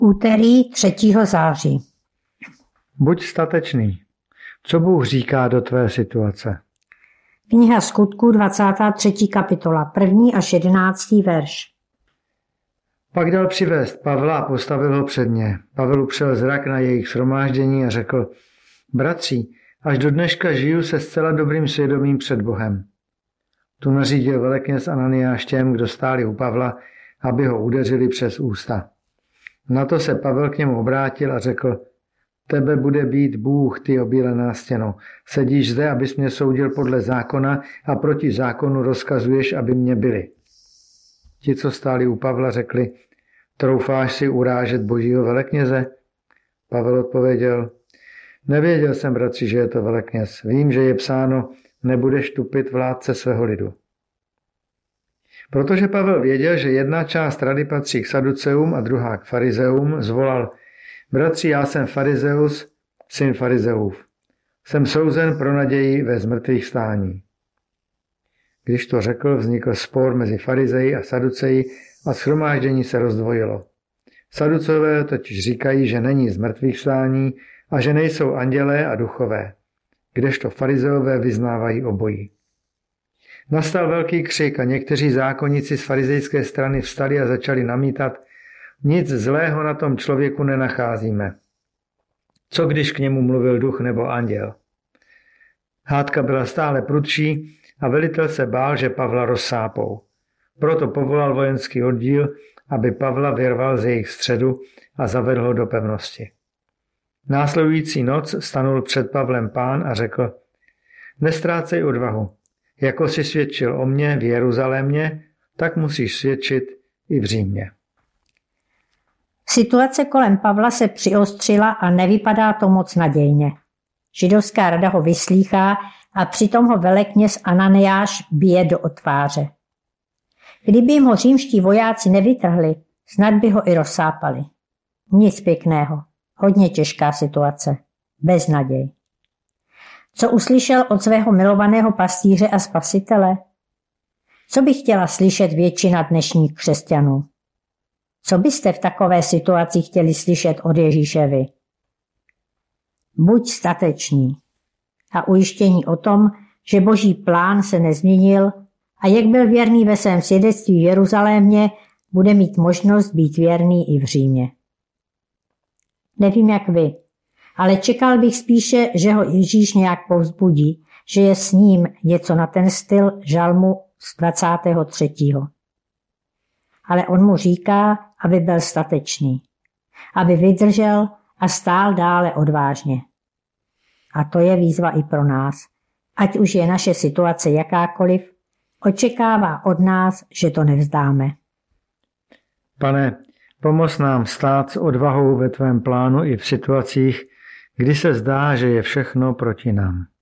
Úterý 3. září. Buď statečný. Co Bůh říká do tvé situace? Kniha Skutků 23. kapitola, 1. až 11. verš. Pak dal přivést Pavla a postavil ho před ně. Pavel upřel zrak na jejich shromáždění a řekl: Bratři, až do dneška žiju se zcela dobrým svědomím před Bohem. Tu nařídil velekněz Ananiáš těm, kdo stáli u Pavla, aby ho udeřili přes ústa. Na to se Pavel k němu obrátil a řekl: Tebe bude být Bůh, ty obílená stěno. Sedíš zde, abys mě soudil podle zákona a proti zákonu rozkazuješ, aby mě byli. Ti, co stáli u Pavla, řekli: Troufáš si urážet božího velekněze? Pavel odpověděl: Nevěděl jsem, bratři, že je to velekněz. Vím, že je psáno: nebudeš tupit vládce svého lidu. Protože Pavel věděl, že jedna část rady patří k Saduceum a druhá k farizeum, zvolal: Bratři, já jsem farizeus, syn farizeův. Jsem souzen pro naději ve zmrtvých stání. Když to řekl, vznikl spor mezi farizeji a saduceji a shromáždění se rozdvojilo. Saducové totiž říkají, že není zmrtvých stání a že nejsou andělé a duchové, kdežto farizeové vyznávají obojí. Nastal velký křik a někteří zákonníci z farizejské strany vstali a začali namítat: Nic zlého na tom člověku nenacházíme. Co když k němu mluvil duch nebo anděl? Hádka byla stále prudší a velitel se bál, že Pavla rozsápou. Proto povolal vojenský oddíl, aby Pavla vyrval z jejich středu a zavedl ho do pevnosti. Následující noc stanul před Pavlem Pán a řekl: Nestrácej odvahu. Jako jsi svědčil o mně v Jeruzalémě, tak musíš svědčit i v Římě. Situace kolem Pavla se přiostřila a nevypadá to moc nadějně. Židovská rada ho vyslýchá a přitom ho velekněz Ananiáš bije do otváře. Kdyby jim ho římští vojáci nevytrhli, snad by ho i rozsápali. Nic pěkného, hodně těžká situace, beznaděj. Co uslyšel od svého milovaného pastýře a spasitele? Co by chtěla slyšet většina dnešních křesťanů? Co byste v takové situaci chtěli slyšet od Ježíše vy? Buď statečný a ujištění o tom, že boží plán se nezměnil a jak byl věrný ve svém svědectví v Jeruzalémě, bude mít možnost být věrný i v Římě. Nevím jak vy, ale čekal bych spíše, že ho Ježíš nějak povzbudí, že je s ním něco na ten styl žalmu z 23. Ale on mu říká, aby byl statečný, aby vydržel a stál dále odvážně. A to je výzva i pro nás. Ať už je naše situace jakákoliv, očekává od nás, že to nevzdáme. Pane, pomoz nám stát s odvahou ve tvém plánu i v situacích, kdy se zdá, že je všechno proti nám.